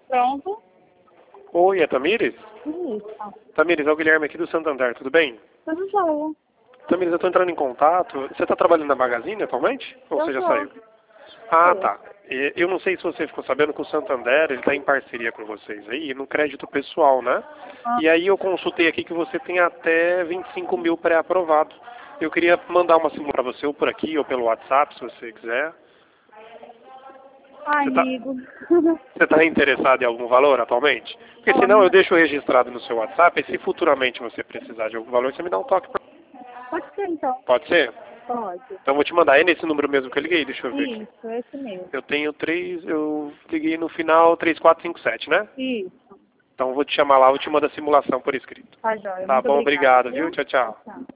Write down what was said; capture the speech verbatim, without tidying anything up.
Pronto. Oi, é Tamires? Isso. Tamires, é o Guilherme aqui do Santander, tudo bem? Tudo jóia. Tamires, eu estou entrando em contato. Você está trabalhando na Magazine atualmente? Ou Eu você já tô. saiu? Ah, Tô. tá. E eu não sei se você ficou sabendo que o Santander está em parceria com vocês aí, no crédito pessoal, né? Ah, E aí eu consultei aqui que você tem até vinte e cinco mil pré-aprovado. Eu queria mandar uma simulação para você, ou por aqui, ou pelo WhatsApp, se você quiser. Ai, Você está amigo. você tá interessado em algum valor atualmente? Porque senão eu Olha, deixo registrado no seu WhatsApp, e se futuramente você precisar de algum valor, você me dá um toque. Pra... pode ser então. Pode ser? Pode. Então eu vou te mandar. É nesse número mesmo que eu liguei, deixa eu ver aqui. Isso, esse mesmo. Eu tenho três, eu liguei no final três quatro cinco sete, né? Isso. Então eu vou te chamar lá, eu te mando a simulação por escrito. Tá jóia. Tá Muito bom, obrigada, obrigado, viu? viu? Tchau, Tchau, tchau. tchau.